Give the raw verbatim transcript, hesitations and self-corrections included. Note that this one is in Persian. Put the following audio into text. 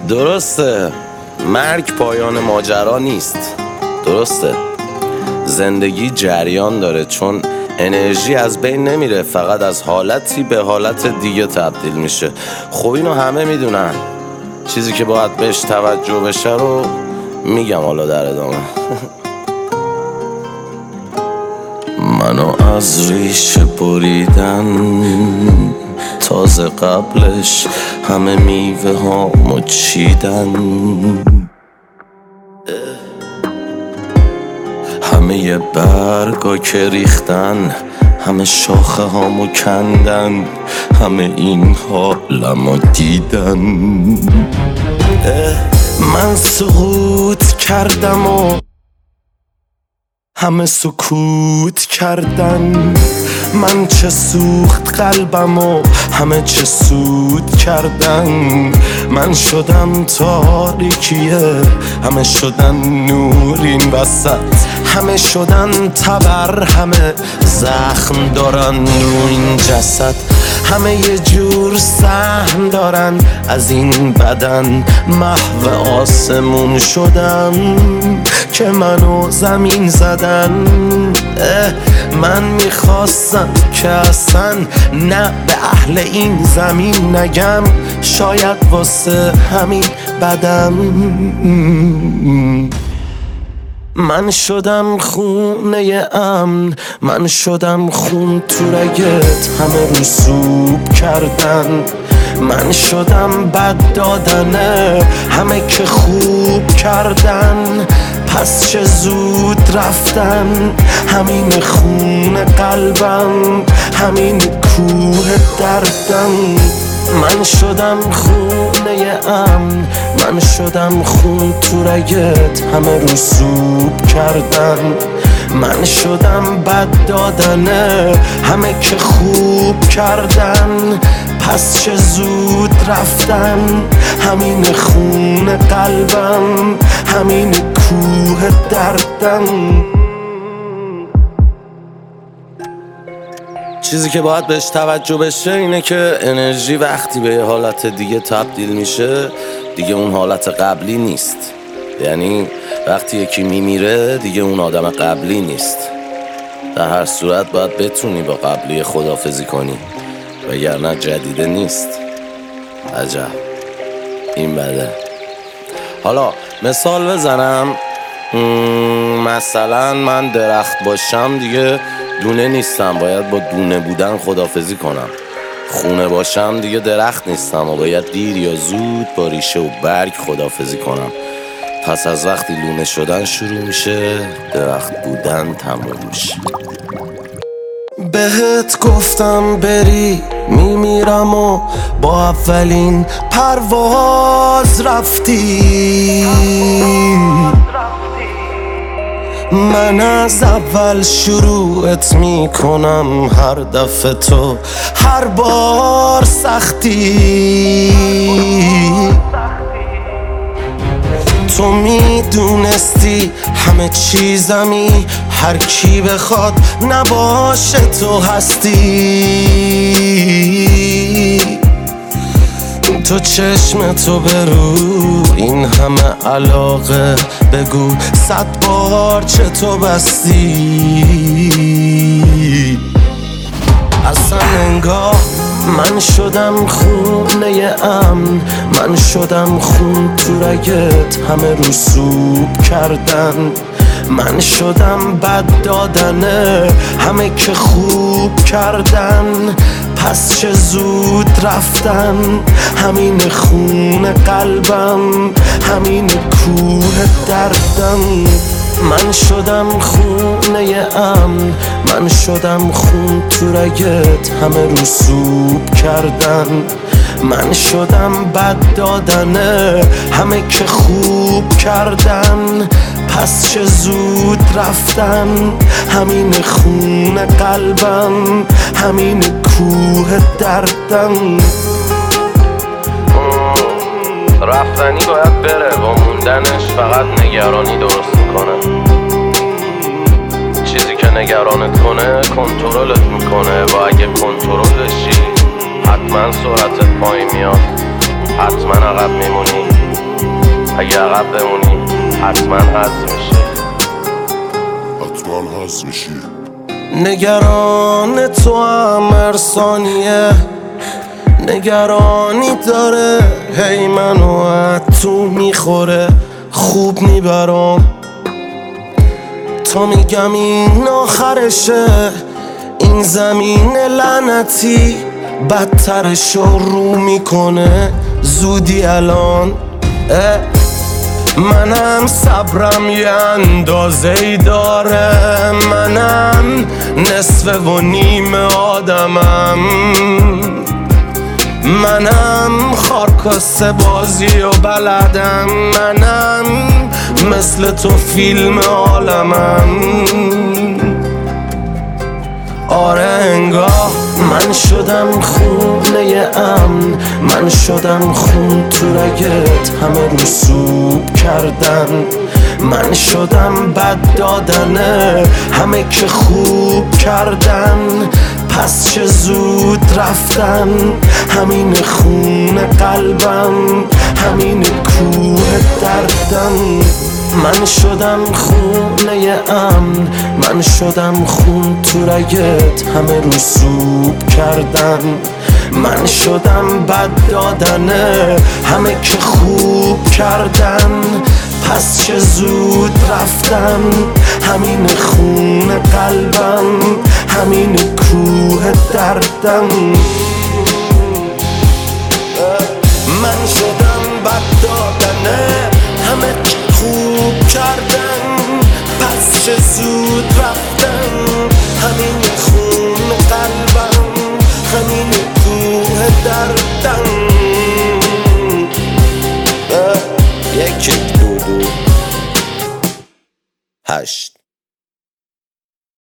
درسته مرگ پایان ماجرا نیست، درسته زندگی جریان داره، چون انرژی از بین نمیره، فقط از حالتی به حالت دیگه تبدیل میشه. خب اینو همه میدونن، چیزی که باید بهش توجه بشه رو میگم حالا در ادامه. منو از ریشه بریدن، تازه قبلش همه میوه هامو چیدن، همه یه برگا که ریختن، همه شاخه هامو کندن، همه این حالمو دیدن. من سقوط کردم و همه سکوت کردن، من چه سوخت قلبم و همه چه سود کردن. من شدم تاریکیه، همه شدن نور این وسط، همه شدن تبر، همه زخم دارن رو این جسد، همه یه جور سهم دارن از این بدن. محو آسمون شدم که منو زمین زدن. من میخواستم که اصلا نه به اهل این زمین نگم، شاید واسه همین بدم. من شدم خونه امن، من شدم خون تو رگت، همه رسوب کردن. من شدم بد دادنه، همه که خوب کردن. پس چه زود رفتن، همین خون قلبم، همین کوه دردم. من شدم خونه امن، من شدم خون تو رگت، همه رسوب کردن. من شدم بد دادنه، همه که خوب کردن. پس چه زود رفتن، همین خون قلبم، همین کوه دردم. چیزی که باید بهش توجه بشه اینه که انرژی وقتی به یه حالت دیگه تبدیل میشه دیگه اون حالت قبلی نیست. یعنی وقتی یکی میمیره دیگه اون آدم قبلی نیست. در هر صورت باید بتونی با قبلی خداحافظی کنی، وگرنه جدیده نیست. عجب این بده. حالا مثال بزنم، مثلا من درخت باشم دیگه دونه نیستم، باید با دونه بودن خداحافظی کنم. خونه باشم دیگه درخت نیستم و باید دیر یا زود با ریشه و برگ خداحافظی کنم. پس از وقتی لونه شدن شروع میشه، درخت بودن تموم میشه. بهت گفتم بری میمیرم و با اولین پرواز رفتی. من از اول شروعت میکنم هر دفعه، تو هر بار سختی. تو میدونستی همه چیزمی، هر کی بخواد نباشه تو هستی. تو چشم تو برو این همه علاقه، بگو صد بار چه تو بستی. اصلا انگار من شدم خونه امن، من شدم خون تو رگت، همه رسوب کردن. من شدم بد دادنه، همه که خوب کردن. پس چه زود رفتن، همین خون قلبم، همین کوه دردم. من شدم خونه امن، من شدم خون تو رگت، همه رسوب کردن. من شدم بد دادنه، همه که خوب کردن. پس چه زود رفتن، همین خون قلبم، همین کوه دردم. رفتنی باید بره، با موندنش فقط نگرانی درست میکنه. چیزی که نگرانت کنه کنترلت میکنه و اگه کنترل بشی حتما سرعتت پایین میاد، حتما عقب میمونی. اگه عقب بمونی حتما حذف میشی، حتما حذف میشی. نگران تو هم هر ثانیه نگرانی داره، هی منو از تو میخوره، خوب میبرم تا میگم این آخرشه. این زمین لعنتی بدترشو رو میکنه زودی الان. منم صبرم یه اندازه ای داره، منم نصف و نیم آدمم، منم خارکاسته بازی و بلدم، منم مثل تو فیلم عالمم. آره انگاه من شدم خونه امن، من شدم خون تو رگت همه رسوب کردن، من شدم بد دادنه همه که خوب کردن. پس چه زود رفتن همین خون قلبم، همین کوه دردم. من شدم خونه امن، من شدم خون تو رگت همه رسوب کردن، من شدم بد دادنه همه که خوب کردن. پس چه زود رفتن همین خون قلبم، همین کوه دردم. من شدم بد دادنه همه که خوب کردن، پس چه زود رفتن همین خون قلبم، همین کوه دردم. یک دو دو هشت